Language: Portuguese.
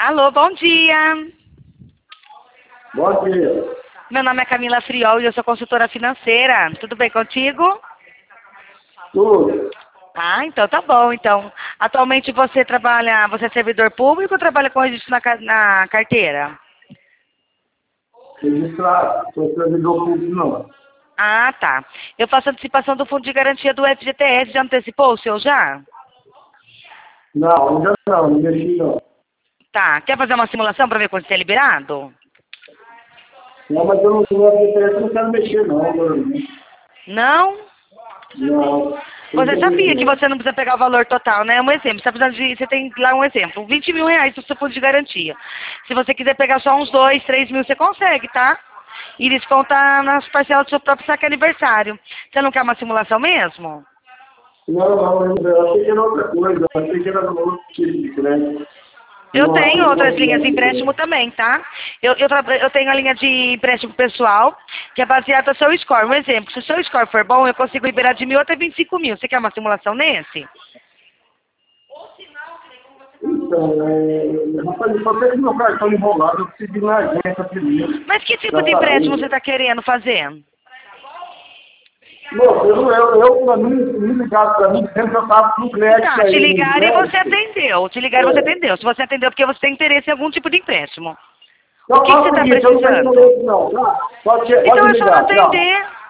Alô, bom dia. Bom dia. Meu nome é Camila Friol e eu sou consultora financeira. Tudo bem contigo? Tudo. Ah, então tá bom. Então, atualmente você é servidor público ou trabalha com registro na carteira? Registrado. Sou servidor público, não. Ah, tá. Eu faço antecipação do fundo de garantia do FGTS. Já antecipou o seu já? Não, ainda não mexi não. Tá. Quer fazer uma simulação para ver quando você é liberado? Não, mas eu não quero mexer não, agora. Não? Não. Você sabia que você não precisa pegar o valor total, né? Um exemplo, você tem lá um exemplo, 20 mil reais no seu fundo de garantia. Se você quiser pegar só uns 2, 3 mil, você consegue, tá? E desconta nas parcelas do seu próprio saque aniversário. Você não quer uma simulação mesmo? Não, eu achei que era outra coisa. Eu achei que era outro tipo de crédito. Eu Não, tenho não outras gosto linhas de de empréstimo crédito. também, tá? Eu tenho a linha de empréstimo pessoal, que é baseada no seu score. Um exemplo, se o seu score for bom, eu consigo liberar de 1.000 até 25 mil. Você quer uma simulação nesse? Então, rapaz, eu só tenho meu cartão enrolado, eu preciso ir na agência primeiro. Mas que tipo Pra de empréstimo você saber. está querendo fazer? Bom, pra mim, me ligaram pra mim, sempre eu tava com crédito Tá, te aí, no ligaram e você crédito. atendeu. Te ligaram e você atendeu. Se você atendeu, porque você tem interesse em algum tipo de empréstimo. O Então que faz você o está seguinte, eu não tenho precisando? interesse não, tá? Então Pode é só não ligar, tchau. atender.